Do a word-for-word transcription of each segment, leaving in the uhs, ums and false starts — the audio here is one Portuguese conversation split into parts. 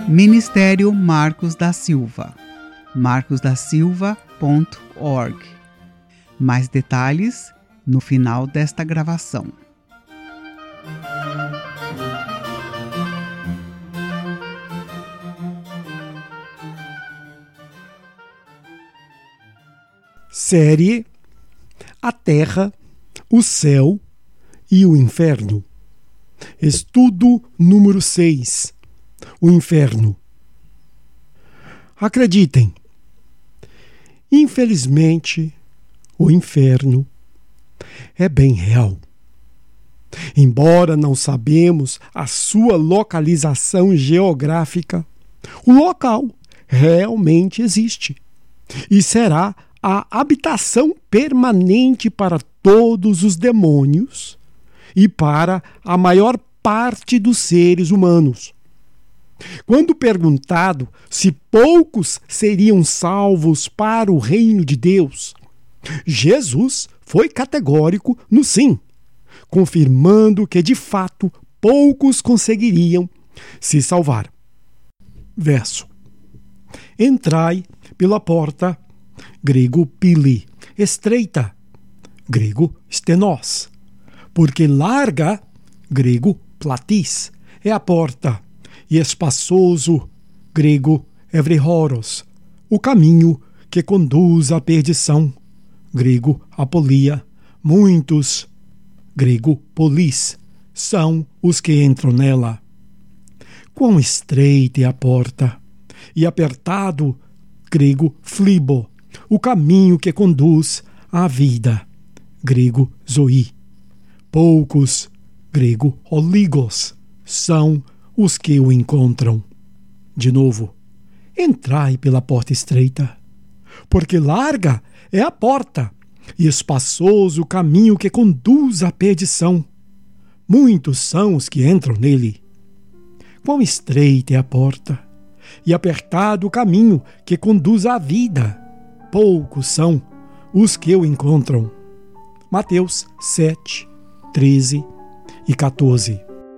Ministério Marcos da Silva, marcos da silva ponto org. Mais detalhes no final desta gravação. Série A Terra, o Céu e o Inferno. Estudo número seis. O Inferno. Acreditem, infelizmente, o inferno é bem real. Embora não sabemos a sua localização geográfica, o local realmente existe e será a habitação permanente para todos os demônios e para a maior parte dos seres humanos. Quando perguntado se poucos seriam salvos para o reino de Deus, Jesus foi categórico no sim, confirmando que de fato poucos conseguiriam se salvar. Verso: Entrai pela porta, grego pili, estreita, grego stenós, porque larga, grego platis, é a porta, e espaçoso, grego evrehoros, o caminho que conduz à perdição, grego apolia, muitos, grego polis, são os que entram nela. Quão estreita é a porta, e apertado, grego flibo, o caminho que conduz à vida, grego zoí. Poucos, grego oligos, são os que o encontram. De novo, entrai pela porta estreita, porque larga é a porta e espaçoso o caminho que conduz à perdição. Muitos são os que entram nele. Quão estreita é a porta e apertado o caminho que conduz à vida. Poucos são os que o encontram. Mateus sete, treze e quatorze.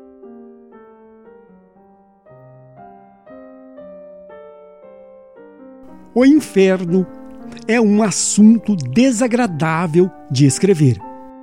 O inferno é um assunto desagradável de escrever.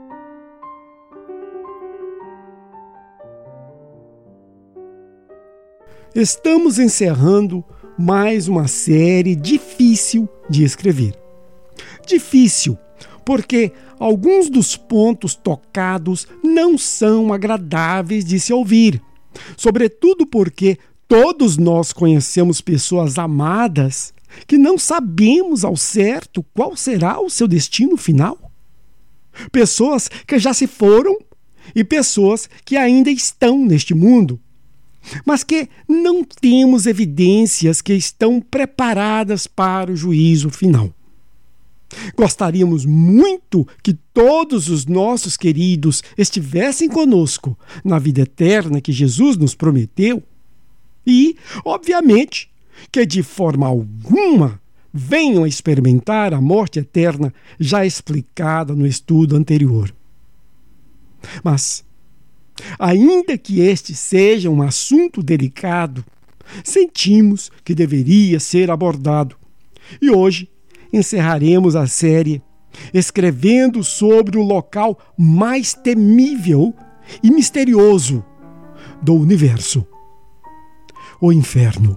Estamos encerrando mais uma série difícil de escrever. Difícil porque alguns dos pontos tocados não são agradáveis de se ouvir, sobretudo porque todos nós conhecemos pessoas amadas que não sabemos ao certo qual será o seu destino final. Pessoas que já se foram e pessoas que ainda estão neste mundo, mas que não temos evidências que estão preparadas para o juízo final. Gostaríamos muito que todos os nossos queridos estivessem conosco na vida eterna que Jesus nos prometeu e, obviamente, que de forma alguma venham a experimentar a morte eterna já explicada no estudo anterior. Mas, ainda que este seja um assunto delicado, sentimos que deveria ser abordado. E hoje encerraremos a série escrevendo sobre o local mais temível e misterioso do universo: o inferno.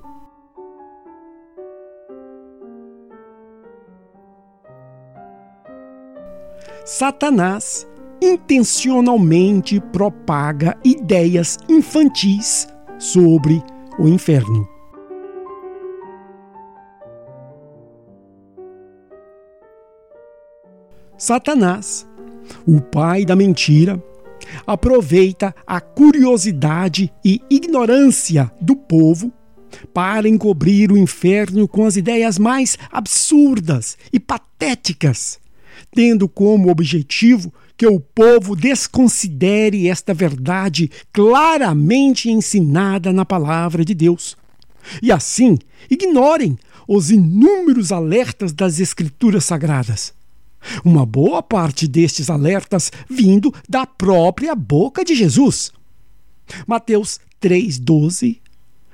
Satanás intencionalmente propaga ideias infantis sobre o inferno. Satanás, o pai da mentira, aproveita a curiosidade e ignorância do povo para encobrir o inferno com as ideias mais absurdas e patéticas, tendo como objetivo que o povo desconsidere esta verdade claramente ensinada na palavra de Deus. E assim, ignorem os inúmeros alertas das Escrituras Sagradas. Uma boa parte destes alertas vindo da própria boca de Jesus. Mateus três, doze,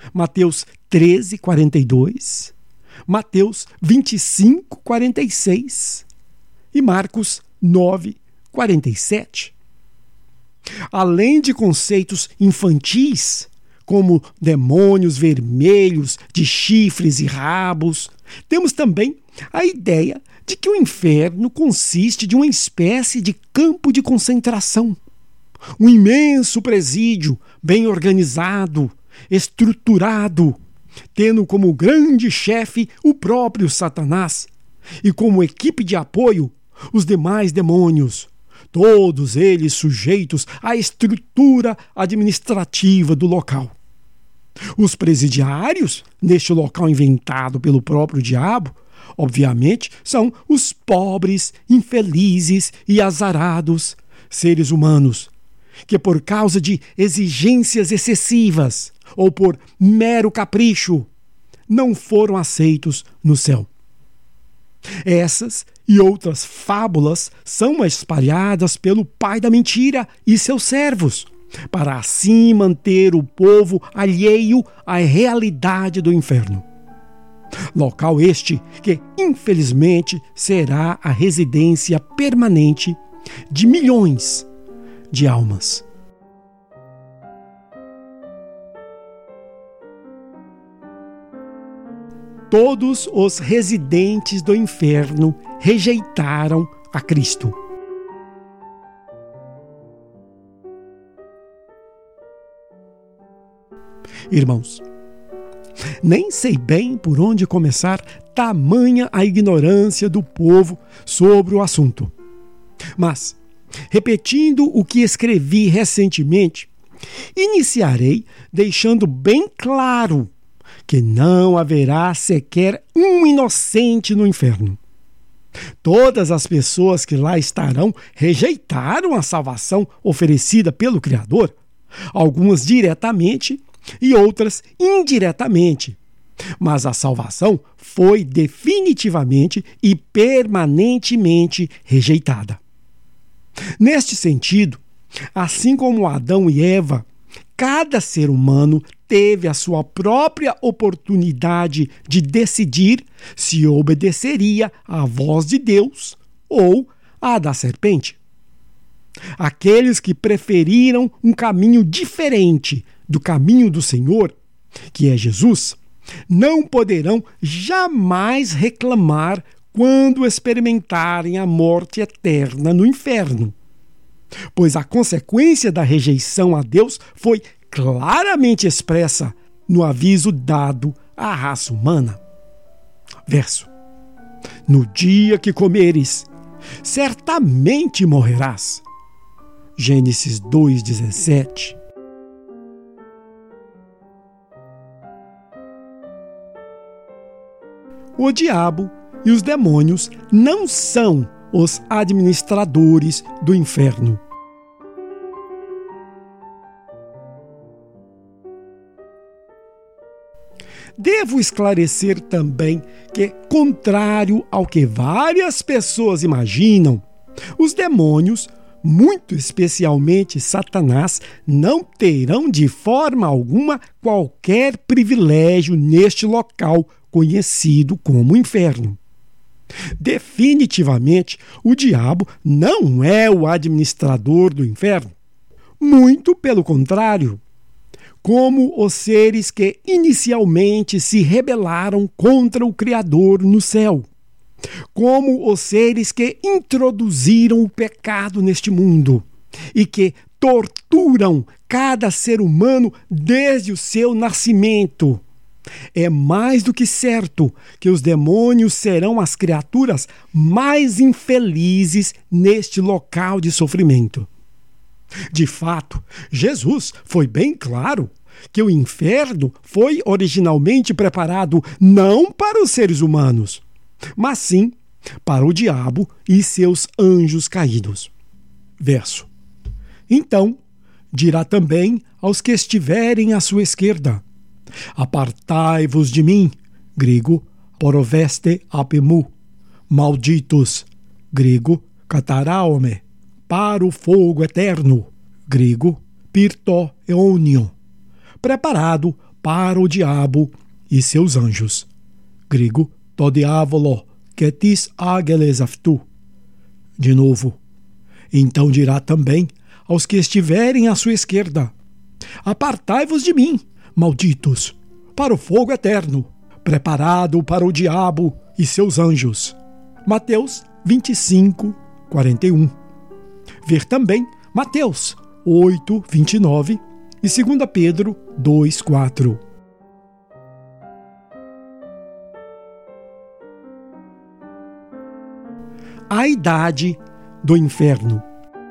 Mateus treze, quarenta e dois, Mateus vinte e cinco, quarenta e seis e Marcos nove, quarenta e sete. Além de conceitos infantis, como demônios vermelhos de chifres e rabos, temos também a ideia de que o inferno consiste de uma espécie de campo de concentração, um imenso presídio bem organizado, estruturado, tendo como grande chefe o próprio Satanás e como equipe de apoio os demais demônios, todos eles sujeitos à estrutura administrativa do local. Os presidiários, neste local inventado pelo próprio diabo, obviamente, são os pobres, infelizes e azarados seres humanos, que por causa de exigências excessivas ou por mero capricho, não foram aceitos no céu. Essas e outras fábulas são espalhadas pelo pai da mentira e seus servos, para assim manter o povo alheio à realidade do inferno. Local este que, infelizmente, será a residência permanente de milhões de almas. Todos os residentes do inferno rejeitaram a Cristo. Irmãos, nem sei bem por onde começar, tamanha a ignorância do povo sobre o assunto. Mas, repetindo o que escrevi recentemente, iniciarei deixando bem claro que não haverá sequer um inocente no inferno. Todas as pessoas que lá estarão rejeitaram a salvação oferecida pelo Criador, algumas diretamente e outras indiretamente. Mas a salvação foi definitivamente e permanentemente rejeitada. Neste sentido, assim como Adão e Eva, cada ser humano teve a sua própria oportunidade de decidir se obedeceria à voz de Deus ou à da serpente. Aqueles que preferiram um caminho diferente do caminho do Senhor, que é Jesus, não poderão jamais reclamar quando experimentarem a morte eterna no inferno, pois a consequência da rejeição a Deus foi claramente expressa no aviso dado à raça humana. Verso: no dia que comeres, certamente morrerás. Gênesis dois, dezessete. O diabo e os demônios não são os administradores do inferno. Devo esclarecer também que, contrário ao que várias pessoas imaginam, os demônios, muito especialmente Satanás, não terão de forma alguma qualquer privilégio neste local conhecido como inferno. Definitivamente, o diabo não é o administrador do inferno. Muito pelo contrário. Como os seres que inicialmente se rebelaram contra o Criador no céu. Como os seres que introduziram o pecado neste mundo e que torturam cada ser humano desde o seu nascimento. É mais do que certo que os demônios serão as criaturas mais infelizes neste local de sofrimento. De fato, Jesus foi bem claro que o inferno foi originalmente preparado não para os seres humanos, mas sim para o diabo e seus anjos caídos. Verso: então dirá também aos que estiverem à sua esquerda: apartai-vos de mim, grego, poroveste apemu, malditos, grego, kataraome, para o fogo eterno, grego, pirto eonion, preparado para o diabo e seus anjos. Grego, to diavolo, ketis ageles aftu. De novo, então dirá também aos que estiverem à sua esquerda: apartai-vos de mim, malditos, para o fogo eterno, preparado para o diabo e seus anjos. Mateus vinte e cinco, quarenta e um. Ver também Mateus oito, vinte e nove e dois Pedro dois, quatro. A idade do inferno.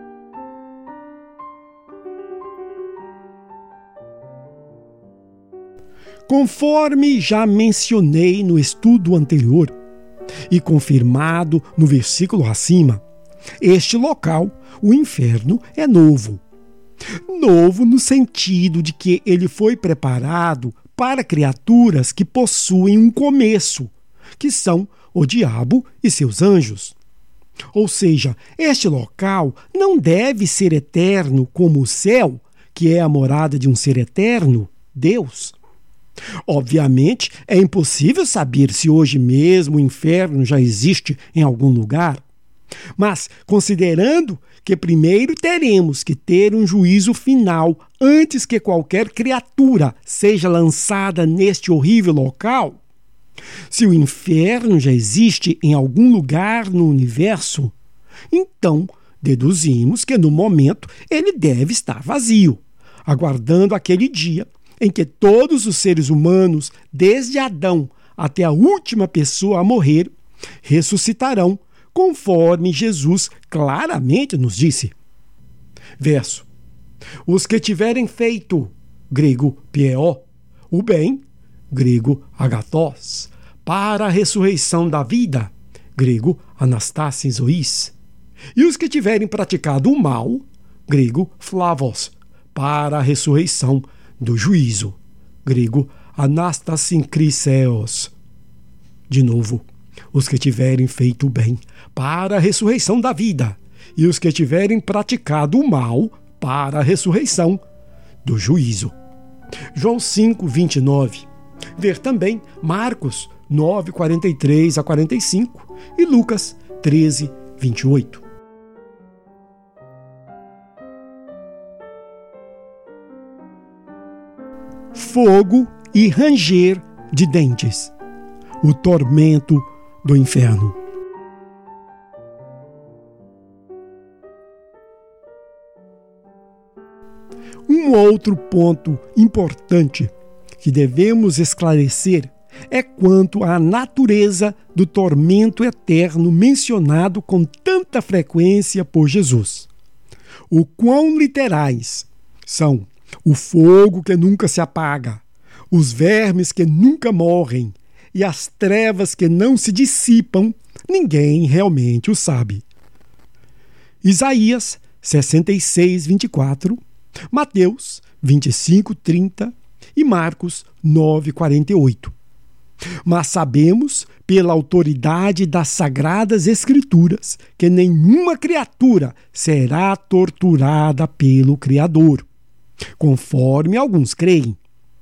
Conforme já mencionei no estudo anterior e confirmado no versículo acima, este local, o inferno, é novo. Novo no sentido de que ele foi preparado para criaturas que possuem um começo, que são o diabo e seus anjos. Ou seja, este local não deve ser eterno como o céu, que é a morada de um ser eterno, Deus. Obviamente, é impossível saber se hoje mesmo o inferno já existe em algum lugar. Mas, considerando que primeiro teremos que ter um juízo final antes que qualquer criatura seja lançada neste horrível local, se o inferno já existe em algum lugar no universo, então deduzimos que no momento ele deve estar vazio, aguardando aquele dia em que todos os seres humanos, desde Adão até a última pessoa a morrer, ressuscitarão, conforme Jesus claramente nos disse. Verso: os que tiverem feito, grego pieo, o bem, grego agathos, para a ressurreição da vida, grego anastasis ois, e os que tiverem praticado o mal, grego flavos, para a ressurreição do juízo, grego anastasincriseos. De novo, os que tiverem feito o bem para a ressurreição da vida, e os que tiverem praticado o mal para a ressurreição do juízo. João cinco, vinte e nove. Ver também Marcos nove, quarenta e três a quarenta e cinco e Lucas treze, vinte e oito. Fogo e ranger de dentes. O tormento do inferno. Um outro ponto importante que devemos esclarecer é quanto à natureza do tormento eterno mencionado com tanta frequência por Jesus. O quão literais são o fogo que nunca se apaga, os vermes que nunca morrem e as trevas que não se dissipam, ninguém realmente o sabe. Isaías sessenta e seis, vinte e quatro, Mateus vinte e cinco, trinta e Marcos nove, quarenta e oito. Mas sabemos, pela autoridade das Sagradas Escrituras, que nenhuma criatura será torturada pelo Criador, conforme alguns creem.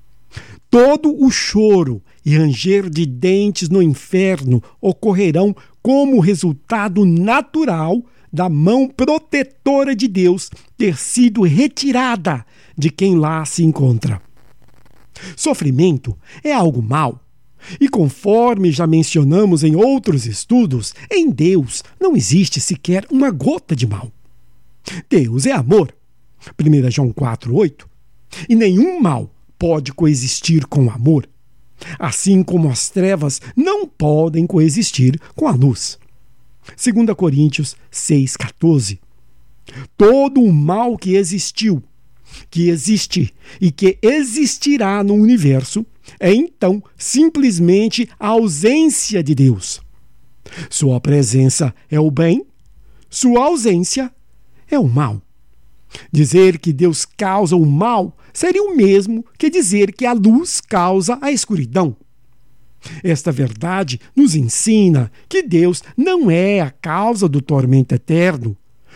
Todo o choro e ranger de dentes no inferno ocorrerão como resultado natural da mão protetora de Deus ter sido retirada de quem lá se encontra. Sofrimento é algo mau, e conforme já mencionamos em outros estudos, em Deus não existe sequer uma gota de mal. Deus é amor, primeira João quatro, oito, e nenhum mal pode coexistir com o amor, assim como as trevas não podem coexistir com a luz. segunda Coríntios seis, quatorze. Todo o mal que existiu, que existe e que existirá no universo é então simplesmente a ausência de Deus. Sua presença é o bem, sua ausência é o mal. Dizer que Deus causa o mal seria o mesmo que dizer que a luz causa a escuridão. Esta verdade nos ensina que Deus não é a causa do tormento eterno,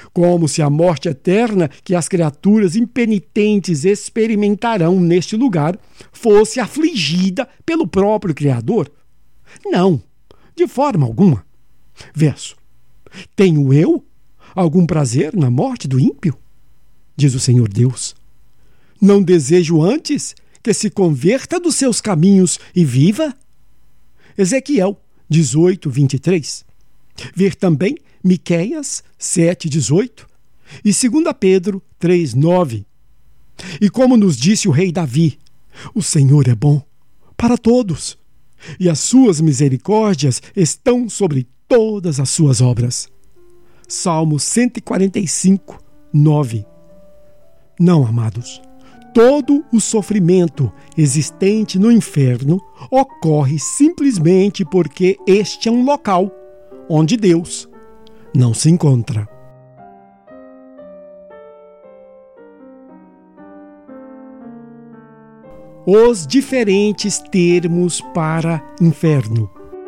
como se a morte eterna que as criaturas impenitentes experimentarão neste lugar fosse afligida pelo próprio Criador. Não, de forma alguma. Verso: tenho eu algum prazer na morte do ímpio? Diz o Senhor Deus. Não desejo antes que se converta dos seus caminhos e viva? Ezequiel dezoito, vinte e três. Ver também Miqueias sete, dezoito e dois Pedro três, nove. E como nos disse o rei Davi, o Senhor é bom para todos, e as suas misericórdias estão sobre todas as suas obras. Salmo cento e quarenta e cinco, nove. Não, amados, todo o sofrimento existente no inferno ocorre simplesmente porque este é um local onde Deus não se encontra. Os diferentes termos para inferno.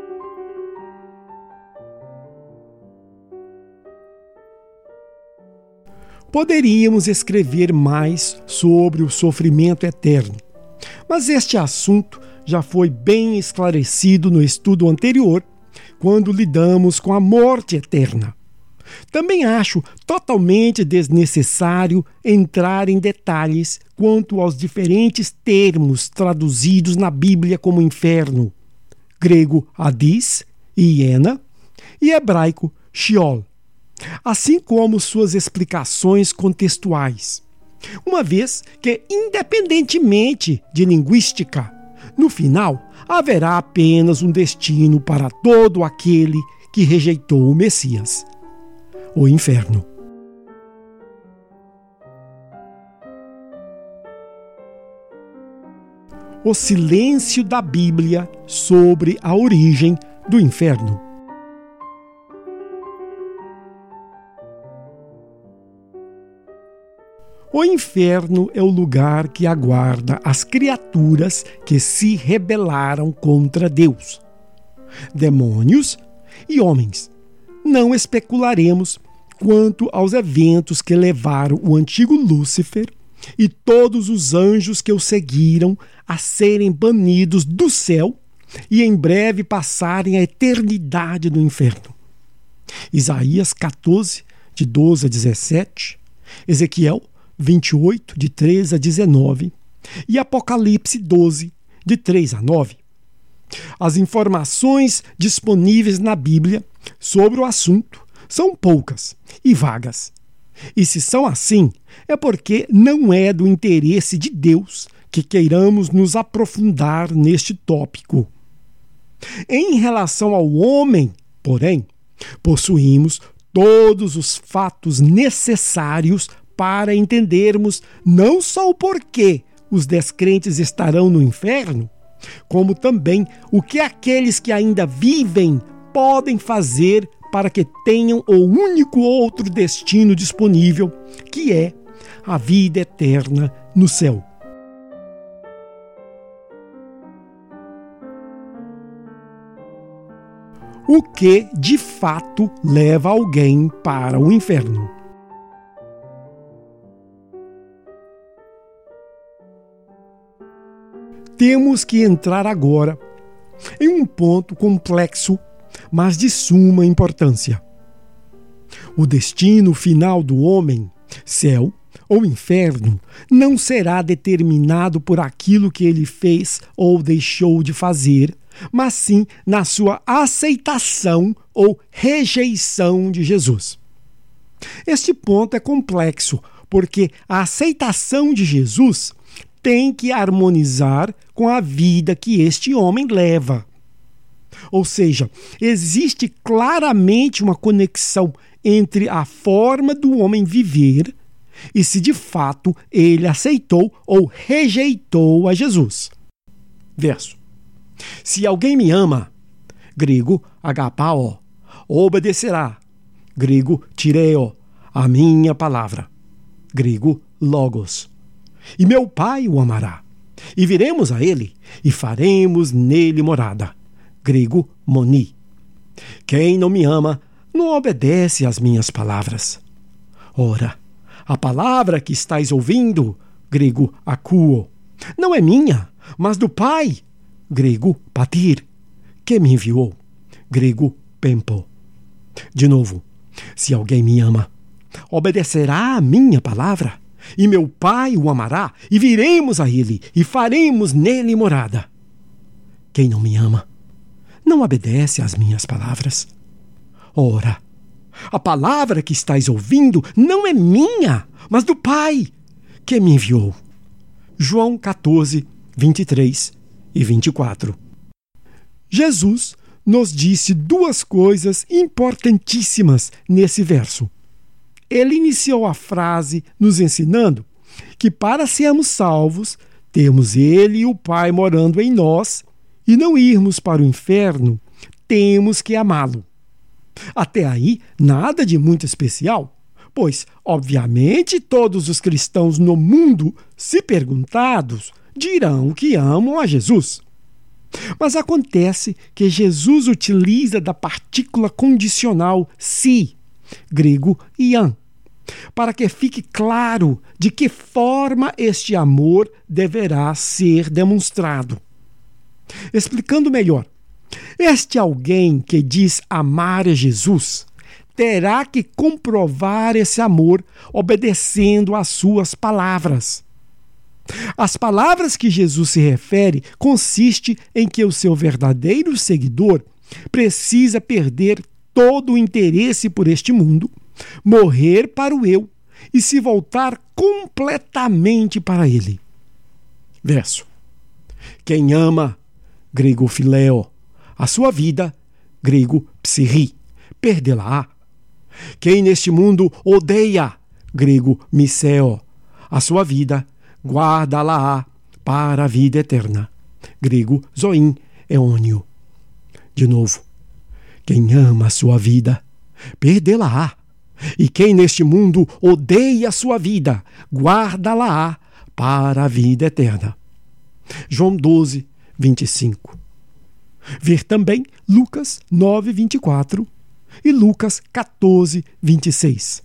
Poderíamos escrever mais sobre o sofrimento eterno, mas este assunto já foi bem esclarecido no estudo anterior, quando lidamos com a morte eterna. Também acho totalmente desnecessário entrar em detalhes quanto aos diferentes termos traduzidos na Bíblia como inferno: grego Hades, hiena, e hebraico Sheol, assim como suas explicações contextuais, uma vez que, independentemente de linguística, no final haverá apenas um destino para todo aquele que rejeitou o Messias: o inferno. O silêncio da Bíblia sobre a origem do inferno. O inferno é o lugar que aguarda as criaturas que se rebelaram contra Deus, demônios e homens. Não especularemos quanto aos eventos que levaram o antigo Lúcifer e todos os anjos que o seguiram a serem banidos do céu e em breve passarem a eternidade no inferno. Isaías quatorze, de doze a dezessete, Ezequiel vinte e oito, de treze a dezenove, e Apocalipse doze, de três a nove. As informações disponíveis na Bíblia sobre o assunto são poucas e vagas. E se são assim, é porque não é do interesse de Deus que queiramos nos aprofundar neste tópico. Em relação ao homem, porém, possuímos todos os fatos necessários para entendermos não só o porquê os descrentes estarão no inferno, como também o que aqueles que ainda vivem podem fazer para que tenham o único outro destino disponível, que é a vida eterna no céu. O que, de fato, leva alguém para o inferno? Temos que entrar agora em um ponto complexo, mas de suma importância. O destino final do homem, céu ou inferno, não será determinado por aquilo que ele fez ou deixou de fazer, mas sim na sua aceitação ou rejeição de Jesus. Este ponto é complexo, porque a aceitação de Jesus tem que harmonizar com a vida que este homem leva. Ou seja, existe claramente uma conexão entre a forma do homem viver e se de fato ele aceitou ou rejeitou a Jesus. Verso: se alguém me ama, grego agapao, obedecerá, grego tireo, a minha palavra, grego logos. E meu Pai o amará, e viremos a ele, e faremos nele morada, grego moni. Quem não me ama, não obedece às minhas palavras. Ora, a palavra que estáis ouvindo, grego akouo, não é minha, mas do Pai, grego patir, que me enviou, grego pempo. De novo, se alguém me ama, obedecerá a minha palavra, e meu Pai o amará, e viremos a ele, e faremos nele morada. Quem não me ama, não obedece às minhas palavras. Ora, a palavra que estáis ouvindo não é minha, mas do Pai, que me enviou. João catorze, vinte e três e vinte e quatro. Jesus nos disse duas coisas importantíssimas nesse verso. Ele iniciou a frase nos ensinando que para sermos salvos, temos Ele e o Pai morando em nós e não irmos para o inferno, temos que amá-lo. Até aí, nada de muito especial, pois, obviamente, todos os cristãos no mundo, se perguntados, dirão que amam a Jesus. Mas acontece que Jesus utiliza da partícula condicional si, grego ian, para que fique claro de que forma este amor deverá ser demonstrado. Explicando melhor, este alguém que diz amar a Jesus terá que comprovar esse amor obedecendo às suas palavras. As palavras que Jesus se refere consiste em que o seu verdadeiro seguidor precisa perder todo o interesse por este mundo, morrer para o eu e se voltar completamente para ele. Verso. Quem ama, grego phileo, a sua vida, grego psirri, perdê-la-á. Quem neste mundo odeia, grego miseo, a sua vida, guarda-la-á para a vida eterna, grego zoin eônio. De novo, quem ama a sua vida, perdê-la-á. E quem neste mundo odeia a sua vida, guarda-la-á para a vida eterna. João doze, vinte e cinco. Ver também Lucas nove, vinte e quatro e Lucas catorze, vinte e seis.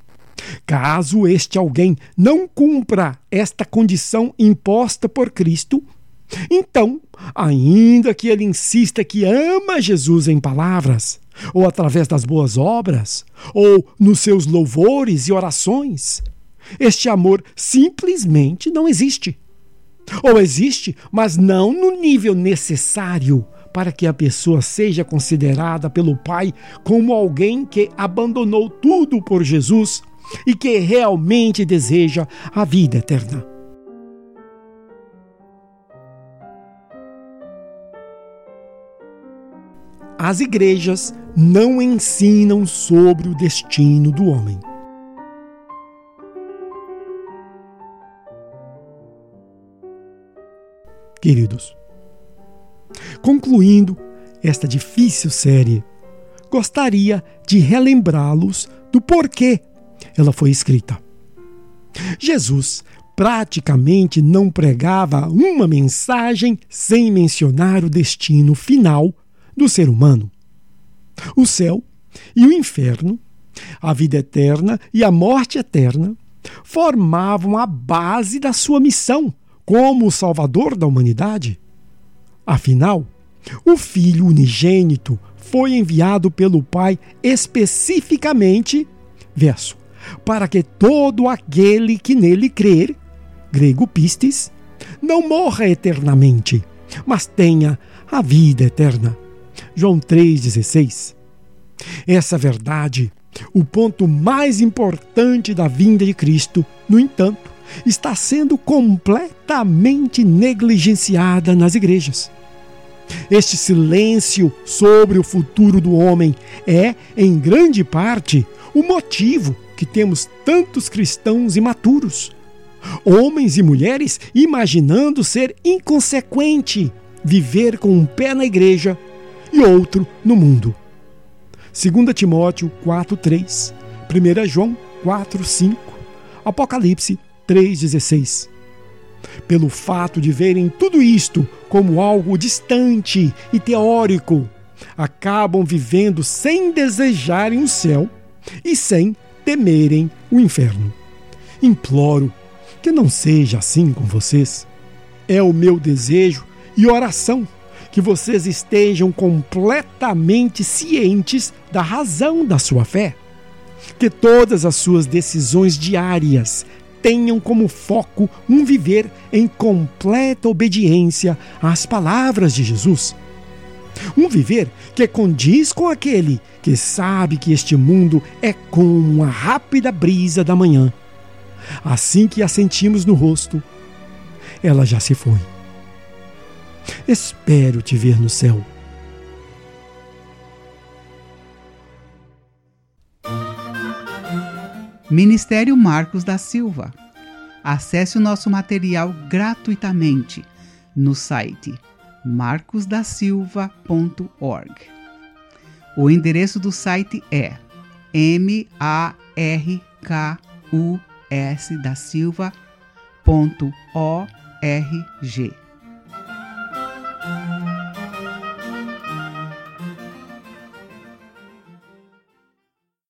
Caso este alguém não cumpra esta condição imposta por Cristo, então, ainda que ele insista que ama Jesus em palavras, ou através das boas obras, ou nos seus louvores e orações, este amor simplesmente não existe. Ou existe, mas não no nível necessário para que a pessoa seja considerada pelo Pai como alguém que abandonou tudo por Jesus e que realmente deseja a vida eterna. As igrejas não ensinam sobre o destino do homem. Queridos, concluindo esta difícil série, gostaria de relembrá-los do porquê ela foi escrita. Jesus praticamente não pregava uma mensagem sem mencionar o destino final do ser humano. O céu e o inferno, a vida eterna e a morte eterna, formavam a base da sua missão como o Salvador da humanidade. Afinal, o Filho unigênito foi enviado pelo Pai especificamente, verso, para que todo aquele que nele crer, grego pistis, não morra eternamente, mas tenha a vida eterna. João três, dezesseis. Essa verdade, o ponto mais importante da vinda de Cristo, no entanto, está sendo completamente negligenciada nas igrejas. Este silêncio sobre o futuro do homem é, em grande parte, o motivo que temos tantos cristãos imaturos, homens e mulheres imaginando ser inconsequente viver com um pé na igreja e outro no mundo. Segunda Timóteo quatro, três, Primeira João quatro, cinco, Apocalipse três, dezesseis. Pelo fato de verem tudo isto como algo distante e teórico, acabam vivendo sem desejarem o céu e sem temerem o inferno. Imploro que não seja assim com vocês. É o meu desejo e oração que vocês estejam completamente cientes da razão da sua fé. Que todas as suas decisões diárias tenham como foco um viver em completa obediência às palavras de Jesus. Um viver que condiz com aquele que sabe que este mundo é como uma rápida brisa da manhã. Assim que a sentimos no rosto, ela já se foi. Espero te ver no céu. Ministério Marcos da Silva. Acesse o nosso material gratuitamente no site marcos da silva ponto org. O endereço do site é m a r k u s da silva ponto org.